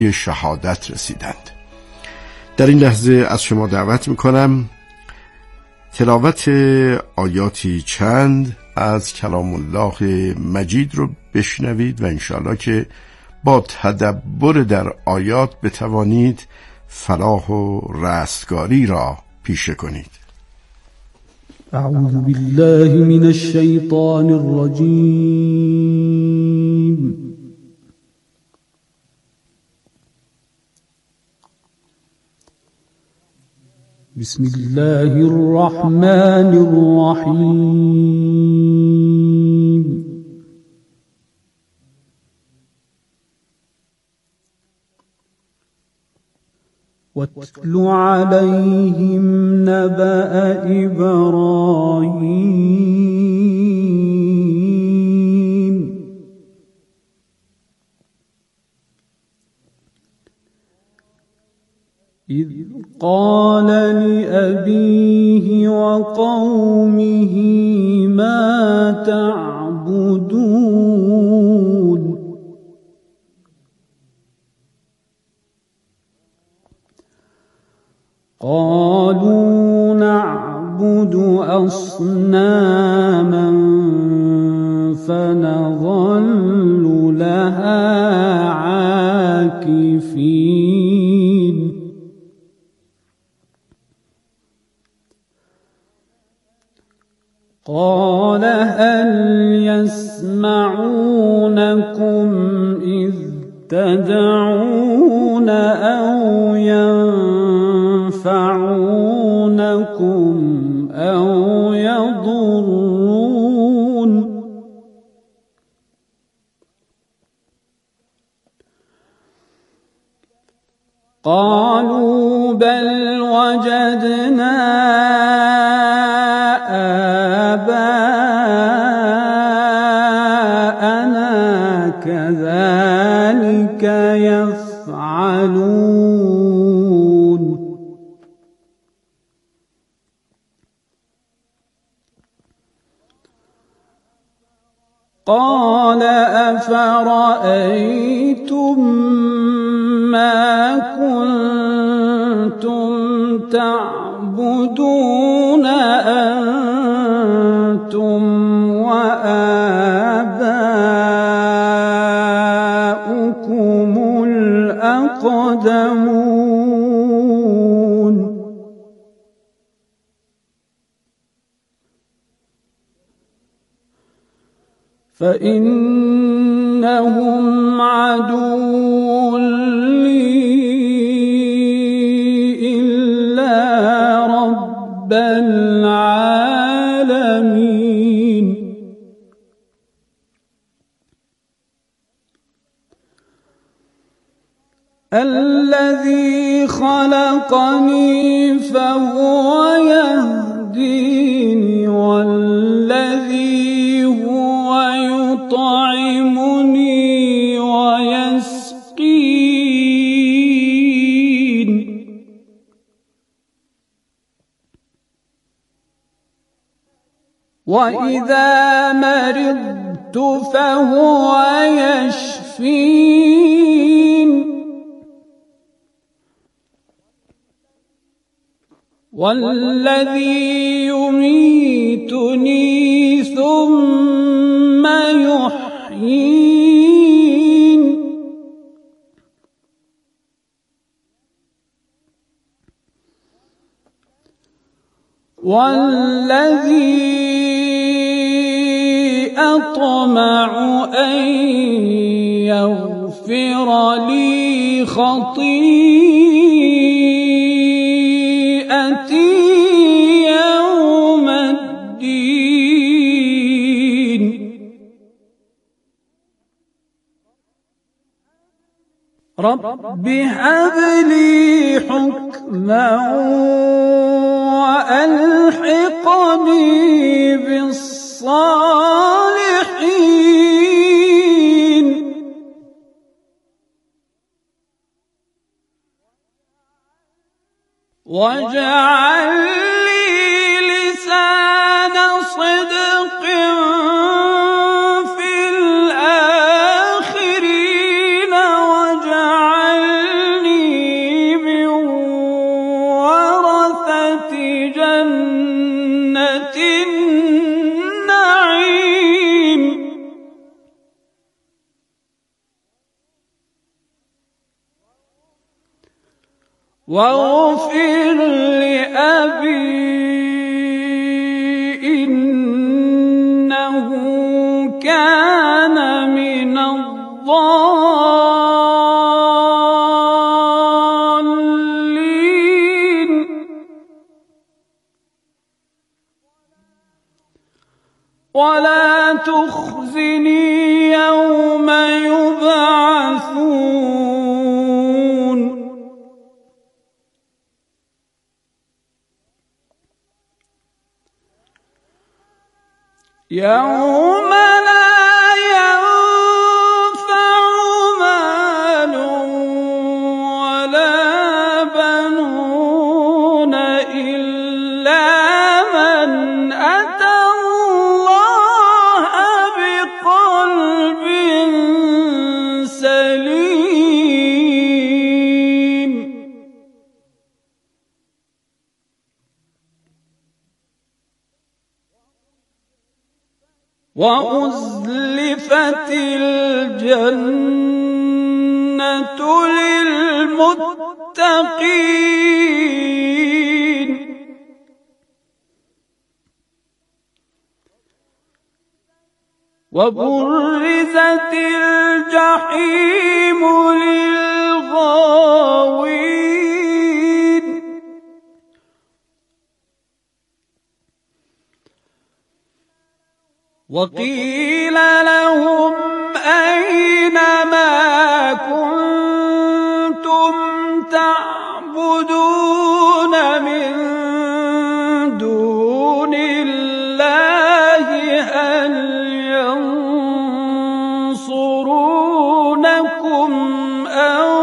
شهادت رسیدند. در این لحظه از شما دعوت میکنم تلاوت آیاتی چند از کلام الله مجید رو بشنوید و انشاءالله که با تدبر در آیات بتوانید فلاح و رستگاری را پیشه کنید. اعوذ بالله من الشیطان الرجیم. بسم الله الرحمن الرحیم. واتل عليهم نبأ إبراهيم إذ قال لأبيه وقومه ما تعبدون قالوا نعبد أصناما فنظل لها عاكفين قال هل يسمعونكم إذ تدعون أو ينفعونكم أو يضرون قالوا بل وجدنا آباءنا كذلك يفعلون قال أفرأيتم ما كنتم تعبدون أنتم وآباؤكم الأقدمون فإنهم عدو لي إلا رب العالمين الذي خلقني فهو يهديني والذي هو يطعمني ويسقين وإذا مرضت فهو يشفين والذي يميتني ثم يحيين والذي أطمع أن يغفر لي خطيئتي يوم الدين رب هب لي حكما وألحقني بالصالحين واجعل لي لسان صدق في الآخرين واجعل واغفر لأبي إنه كان من الضالين ولا تخزني يوم يبعثون يوم لا ينفع مال ولا بنون إلا من أتى الله بقلب سليم وأزلفت الجنة للمتقين وبرزت الجحيم للغاوين وقيل لهم أين ما كنتم تعبدون من دون الله هل ينصرونكم أو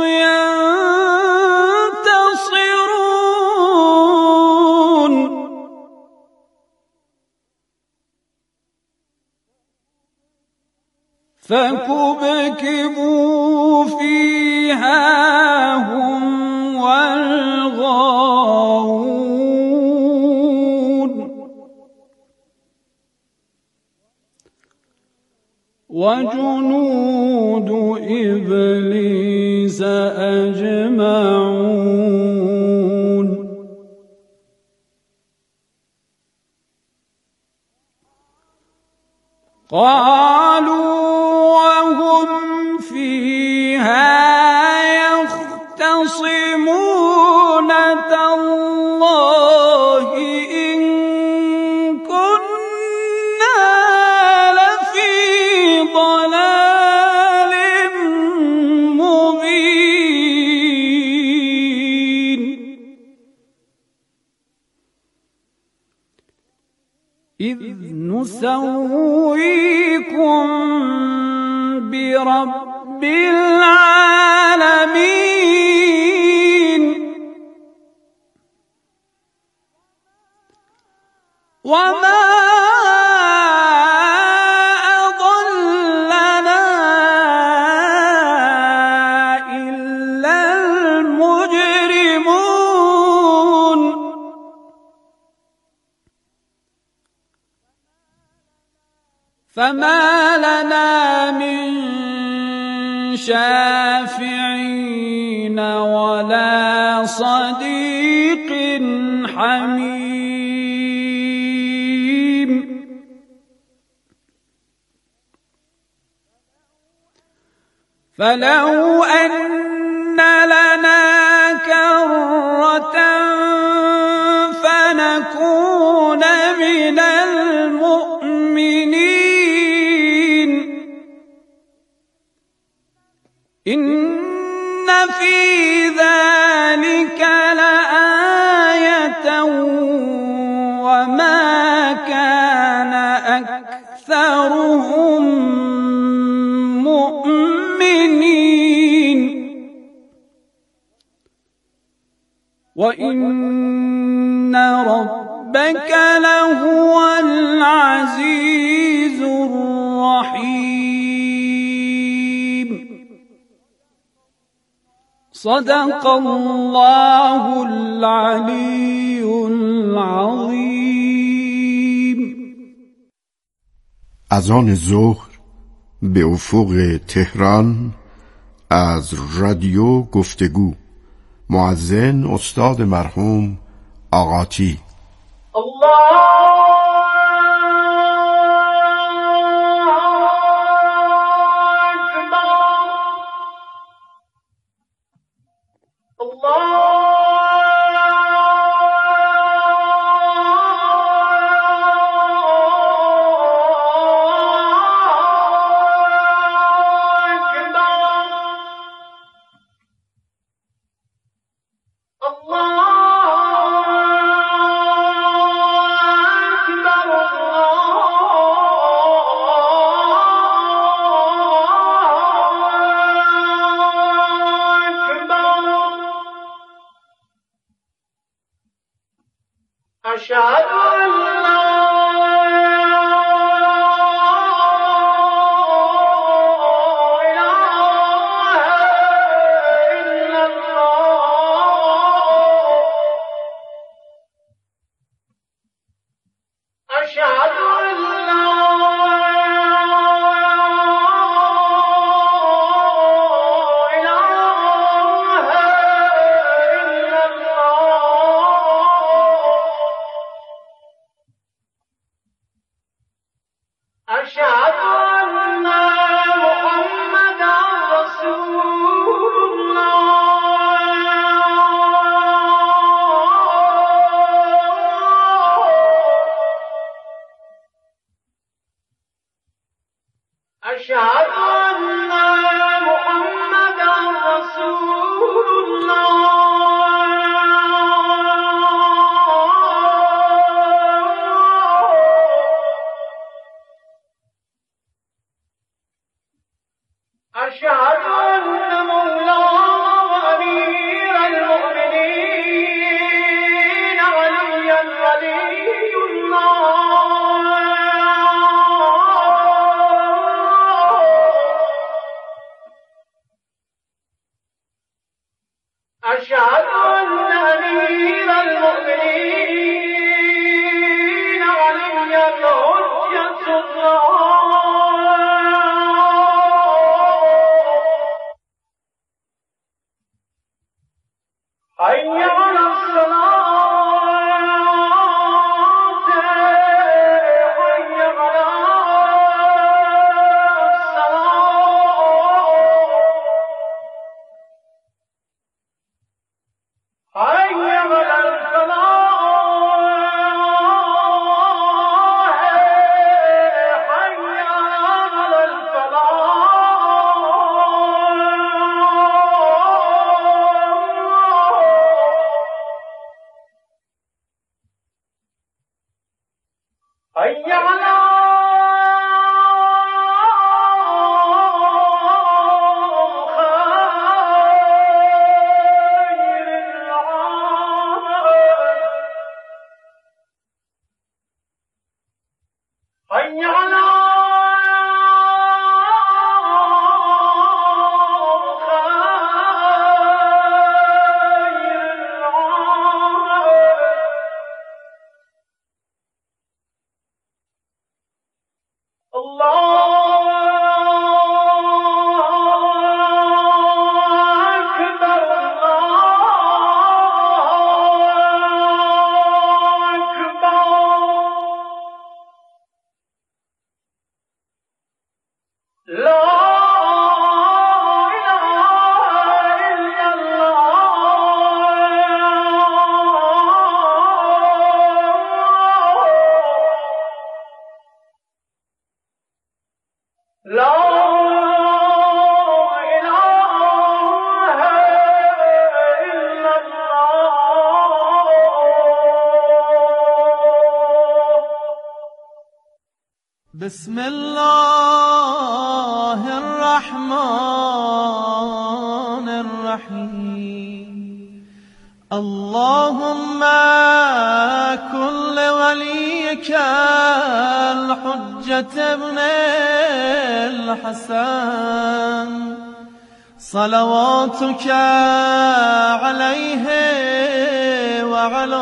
ينتصرون فكبكبوا فيها هم والغاوون وجنود إبليس أجمعون قالوا وهم فيها يختصمون تالله إن كنا لفي ضلال مبين إذ نسويكم برب العالمين وما أضلنا إلا المجرمون فما لنا من شافعين ولا صديق حميم فلو أن لنا كرة فنكون من المؤمنين إن في ذلك لآية وما كان أكثرهم مؤمنين وإن ربك لهو العزيز الرحيم صدق الله العلي العظيم. اذان ظهر به افق تهران از رادیو گفتگو مؤذن استاد مرحوم آقاتی. بسم الله الرحمن الرحيم اللهم كن لوليك الحجة ابن الحسن صلواتك عليه وعلى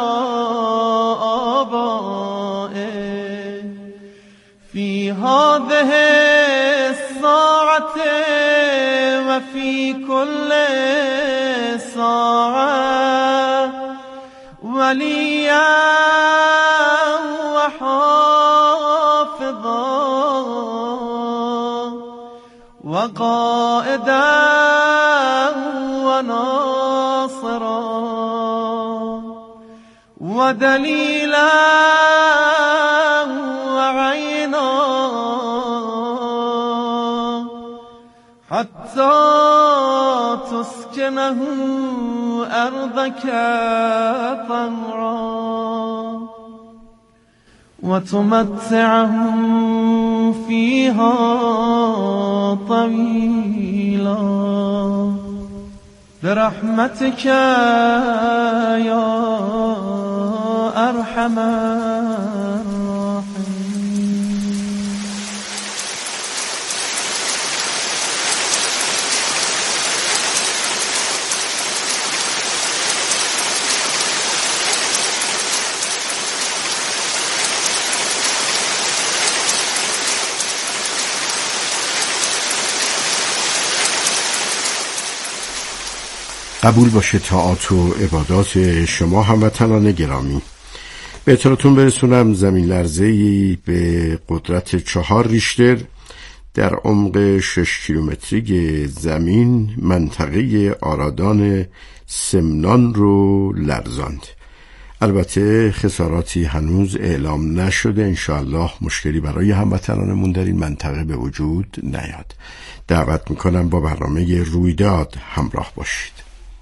آبائه في هذه الساعة وفي كل طاعة وليا وحافظا وقائدا وناصرا ودليلا وعينا حتى تسكنه أرضك طوعا وتمتعهم فيها طويلا برحمتك يا أرحم الراحمين. قبول باشه طاعات و عبادات شما هموطنان گرامی. به اطلاعتون برسونم زمین لرزه‌ای به قدرت 4 ریشتر در عمق 6 کیلومتری زمین منطقه آرادان سمنان رو لرزاند. البته خساراتی هنوز اعلام نشده، انشاءالله مشکلی برای هموطنانمون در این منطقه به وجود نیاد. دعوت میکنم با برنامه رویداد همراه باشید.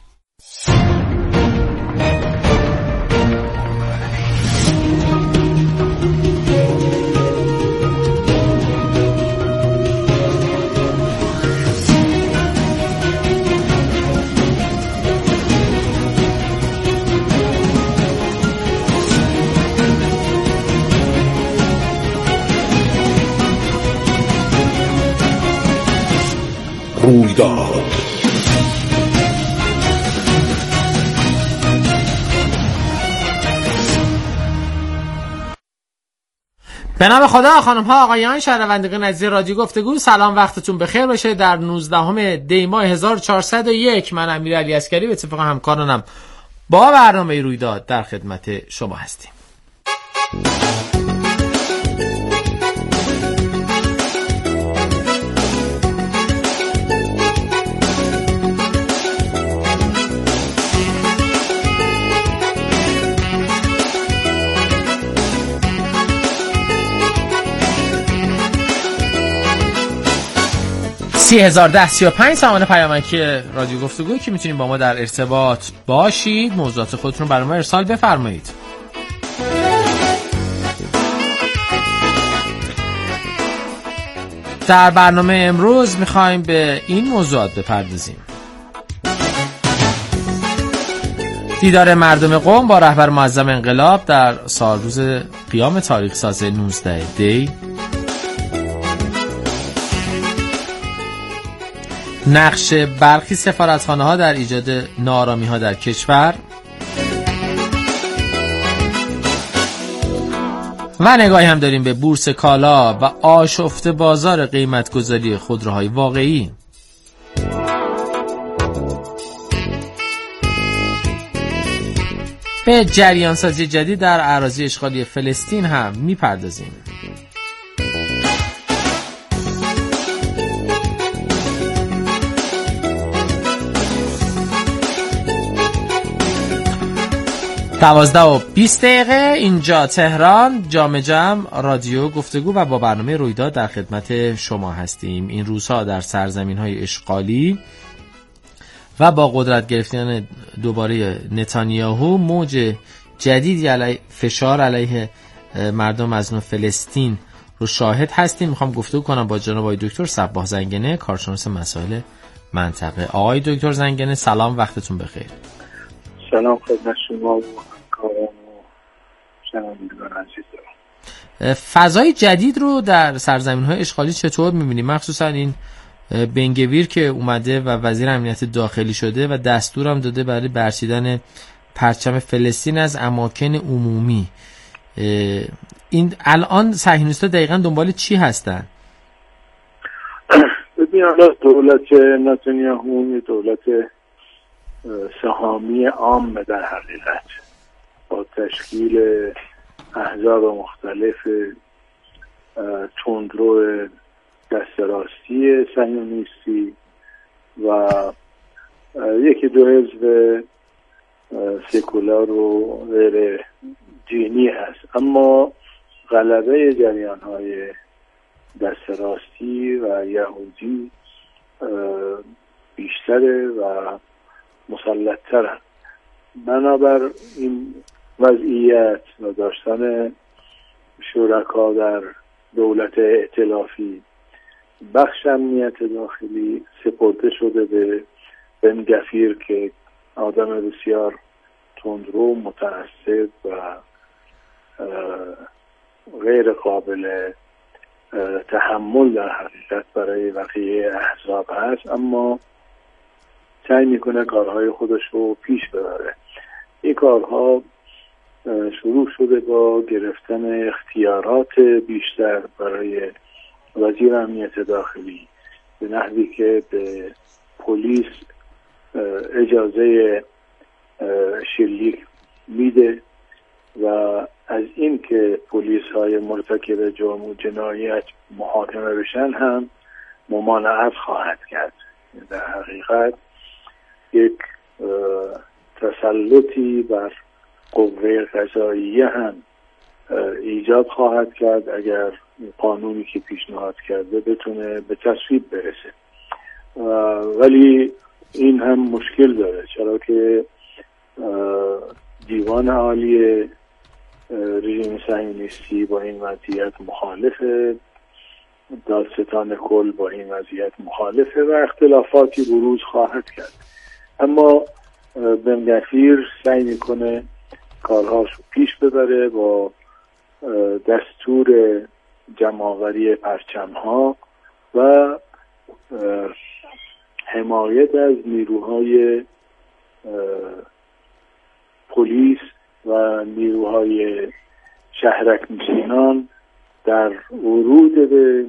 رویداد به نام خدا. خانم ها آقایان شنوندگان عزیز رادیو گفتگو، سلام، وقتتون بخیر باشه. در 19 دی ماه 1401 من امیرعلی عسکری به اتفاق همکارانم با برنامه رویداد در خدمت شما هستیم. سی 1035 سامان پیامکی رادیو گفتگو که میتونید با ما در ارتباط باشید. موضوعات خودتون برای ما ارسال بفرمایید. در برنامه امروز میخوایم به این موضوعات بپردازیم: دیدار مردم قم با رهبر معظم انقلاب در سالروز قیام تاریخ ساز 19 دی، نقش برخی سفارتخانه‌ها در ایجاد ناآرامی‌ها در کشور و نگاهی هم داریم به بورس کالا و آشفته بازار قیمت‌گذاری خودروهای واقعی. به جریان سازی جدید در اراضی اشغالی فلسطین هم می‌پردازیم. دوازده و 20 دقیقه اینجا تهران، جام جم رادیو گفتگو و با برنامه رویداد در خدمت شما هستیم. این روزها در سرزمین‌های اشغالی و با قدرت گرفتن دوباره نتانیاهو موج جدیدی علیه فشار علیه مردم مظلوم فلسطین رو شاهد هستیم. میخوام گفتگو کنم با جناب آقای دکتر صباح زنگنه، کارشناس مسائل منطقه. آقای دکتر زنگنه سلام، وقتتون بخیر. سلام خدمت شما و همکاران و شنوندگان عزیز. فضای جدید رو در سرزمین‌های اشغالی چطور می‌بینید؟ مخصوصا این بنگویر که اومده و وزیر امنیت داخلی شده و دستورم داده برای برچیدن پرچم فلسطین از اماکن عمومی. این الان صهیونیست‌ها دقیقاً دنبال چی هستن؟ ببین، حالا دولت نتانیاهو دولت سهامی عام در حقیقت با تشکیل احزاب مختلف تندرو دست راستی صهیونیستی و یکی دو حزب سکولار و غیر دینی هست، اما غلبه جریان‌های دست راستی و یهودی بیشتره و مسلط‌ترن. بنابر این وضعیت و داشتن شرکا در دولت ائتلافی، بخش امنیت داخلی سپرده شده به بن گفیر که آدم بسیار تندرو، متعصب و غیر قابل تحمل در حقیقت برای بقیه احزاب هست، اما سعی میکنه کارهای خودش رو پیش ببره. این کارها شروع شده با گرفتن اختیارات بیشتر برای وزیر امنیت داخلی، به نحوی که به پلیس اجازه شلیک میده و از این که پلیس های مرتکب جرم و جنایت محاکمه بشن هم ممانعت خواهد کرد. در حقیقت یک تسلطی بر قوه قضاییه هم ایجاد خواهد کرد اگر قانونی که پیشنهاد کرده بتونه به تصویب برسه. ولی این هم مشکل داره، چرا که دیوان عالی رژیم صهیونیستی با این وضعیت مخالفه، دادستان کل با این وضعیت مخالفه و اختلافاتی بروز خواهد کرد. اما بن گفیر سعی میکنه کارهاشو پیش ببره با دستور جمع‌آوری پرچم‌ها و حمایت از نیروهای پلیس و نیروهای شهرک نشینان در ورود به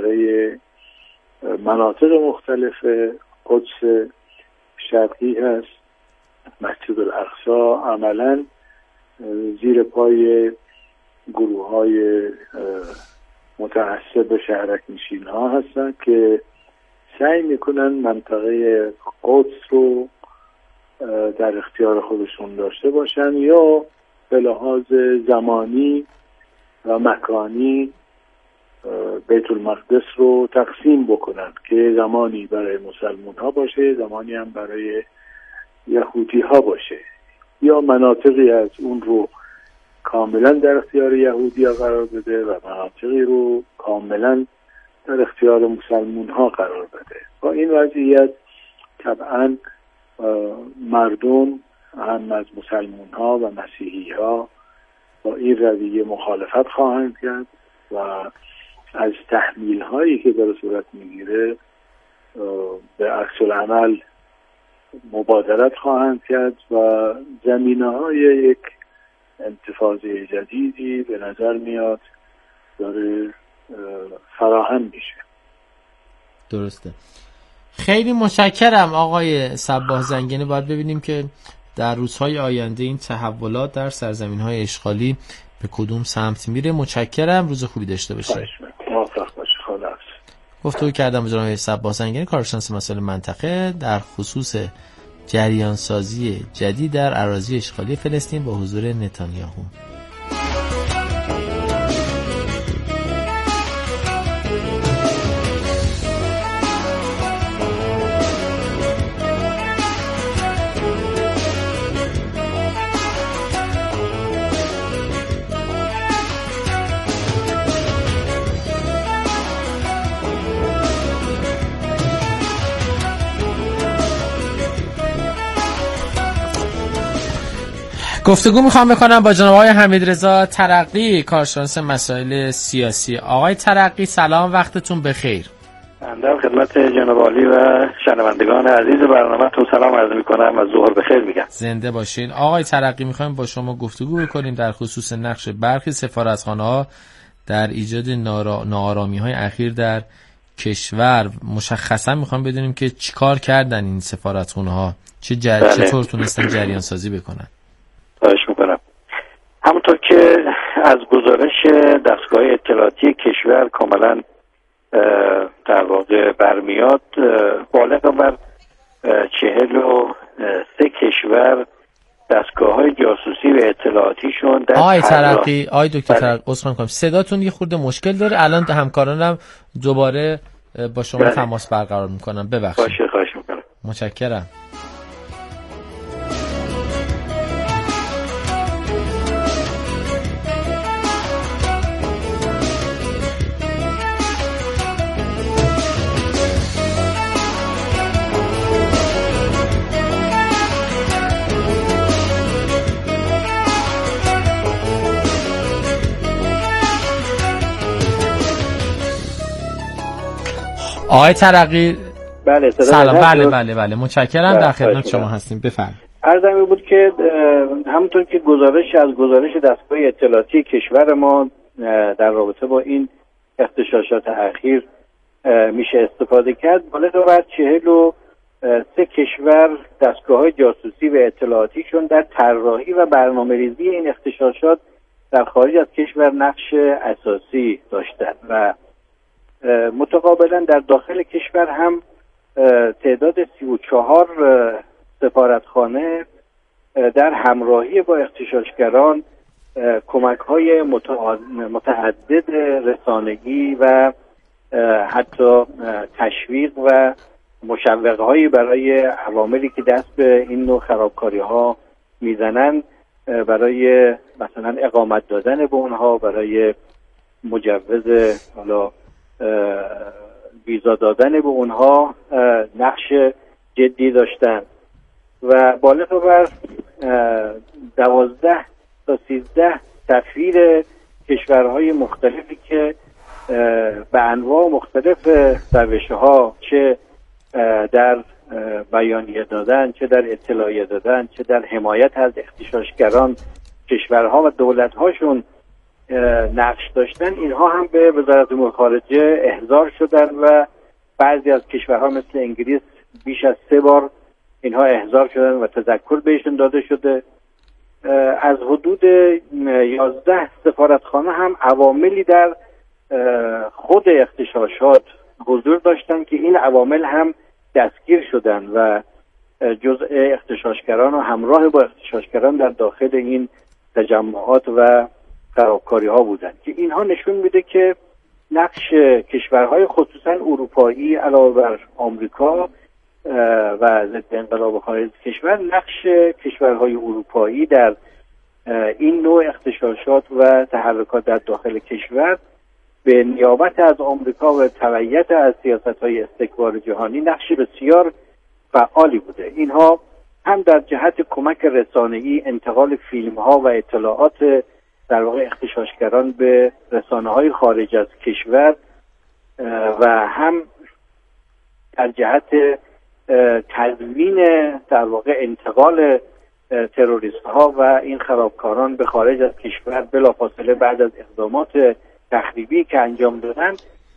مناطق مختلف قدس شرقی هست. مسجد الاقصی عملاً زیر پای گروه‌های متعصب شهرک نشین ها هستند که سعی میکنن منطقه قدس رو در اختیار خودشون داشته باشن یا به لحاظ زمانی و مکانی بیت المقدس رو تقسیم بکنن که زمانی برای مسلمان ها باشه، زمانی هم برای یهودی ها باشه، یا مناطقی از اون رو کاملا در اختیار یهودی ها قرار بده و مناطقی رو کاملا در اختیار مسلمان ها قرار بده. با این وضعیت طبعا مردم هم از مسلمان ها و مسیحی ها با این رویه مخالفت خواهند کرد و از تحمیل هایی که در صورت میگیره به عکس العمل مبادرت خواهند کرد و زمینه های یک انتفاضه جدیدی به نظر میاد داره فراهم میشه. درسته. خیلی متشکرم آقای صباح زنگنه. باید ببینیم که در روزهای آینده این تحولات در سرزمین‌های اشغالی به کدوم سمت میره. متشکرم، روز خوبی داشته باشید. موفق باشید. خدا حافظ. گفتگو کردم با جناب صباح زنگنه، کارشناس مسائل منطقه، در خصوص جریان سازی جدید در اراضی اشغالی فلسطین با حضور نتانیاهو. گفتگو میخوام بکنم با جناب آقای حمیدرضا ترقی، کارشناس مسائل سیاسی. آقای ترقی سلام، وقتتون بخیر. من خدمت جناب عالی و شنوندگان عزیز برنامه‌تون سلام عرض میکنم و ظهر بخیر میگم. زنده باشین. آقای ترقی، میخوایم با شما گفتگو بکنیم در خصوص نقش برخی سفارتخانه‌ها در ایجاد ناآرامی‌های اخیر در کشور. مشخصا میخوام بدونیم که چیکار کردن این سفارتخانه‌ها چطور تونستن جریان سازی بکنن؟ خواهش میکنم. همونطور که از گزارش دستگاه اطلاعاتی کشور کاملا در واقع برمیاد، بالغ بر 43 کشور دستگاه‌های جاسوسی و اطلاعاتیشون در آقای دکتر ترقی عذر می‌خوام صداتون یه خورده مشکل داره. الان همکارانم دوباره با شما تماس برقرار می‌کنم. ببخشید. باشه، خواهش می‌کنم. متشکرم. آقای ترقی بله سلام. بله متشکرم. در خدمت شما هستیم. بفرمایید. عرضم بود که همونطور که گزارش دستگاه اطلاعاتی کشور ما در رابطه با این اغتشاشات اخیر میشه استفاده کرد، بالغ بر 43 کشور دستگاه‌های جاسوسی و اطلاعاتیشون در طراحی و برنامه‌ریزی این اغتشاشات در خارج از کشور نقش اساسی داشتند و متقابلا در داخل کشور هم تعداد 34 سفارتخانه در همراهی با اغتشاشگران کمک‌های متعدد رسانگی و حتی تشویق و مشوق‌هایی برای عواملی که دست به این نوع خرابکاری‌ها میزنن، برای مثلا اقامت دادن به اونها، برای مجوز ویزا دادن به اونها نقش جدی داشتن و بالغ بر 12 تا 13 سفیر کشورهای مختلفی که به انواع مختلف روش‌ها، چه در بیانیه دادن، چه در اطلاعیه دادن، چه در حمایت از اغتشاشگران، کشورها و دولت‌هاشون نقش داشتن، اینها هم به وزارت امور خارجه احضار شدن و بعضی از کشورها مثل انگلیس بیش از 3 بار اینها احضار شدن و تذکر بهشون داده شده. از حدود 11 سفارتخانه هم عواملی در خود اغتشاشات حضور داشتن که این عوامل هم دستگیر شدن و جزء اغتشاشگران و همراه با اغتشاشگران در داخل این تجمعات و خرابکاری ها بودن که اینها نشون میده که نقش کشورهای خصوصا اروپایی علاوه بر آمریکا و ضد انقلاب خارج کشور، نقش کشورهای اروپایی در این نوع اغتشاشات و تحرکات در داخل کشور به نیابت از آمریکا و تبعیت از سیاست‌های استکبار جهانی نقش بسیار فعالی بوده. اینها هم در جهت کمک رسانه‌ای، انتقال فیلم‌ها و اطلاعات در واقع اغتشاشگران به رسانه‌های خارج از کشور و هم در جهت تضمین در واقع انتقال تروریست‌ها و این خرابکاران به خارج از کشور بلافاصله بعد از اقدامات تخریبی که انجام دادن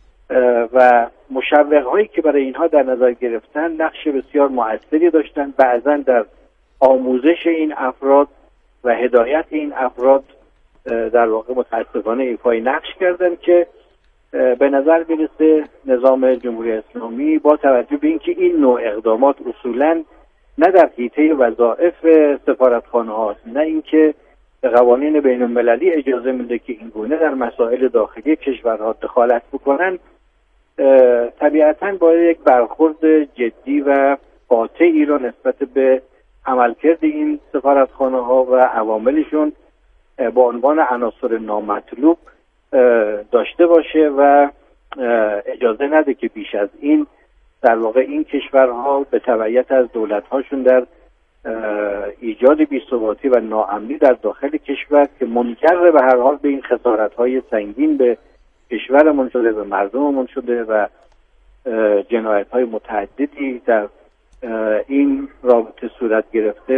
و مشوق‌هایی که برای اینها در نظر گرفتن نقش بسیار مؤثری داشتن، بعضا در آموزش این افراد و هدایت این افراد در واقع متاسفانه ایفای نقش کردن که به نظر میرسه نظام جمهوری اسلامی با توجه به اینکه این نوع اقدامات اصولاً نه در حیطه وظایف سفارتخانه هاست، نه اینکه قوانین بین المللی اجازه میده که این گونه در مسائل داخلی کشورها دخالت بکنن، طبیعتاً با یک برخورد جدی و قاطعی را نسبت به عملکرد این سفارتخانه ها و عواملشون با عنوان عناصر نامطلوب داشته باشه و اجازه نده که بیش از این در واقع این کشورها به تبعیت از دولت‌هاشون در ایجاد بی‌ثباتی و ناامنی در داخل کشور که منجر به هر حال به این خسارت‌های سنگین به کشورمون شده، به مردممون شده و جنایت‌های متعددی در این رابطه صورت گرفته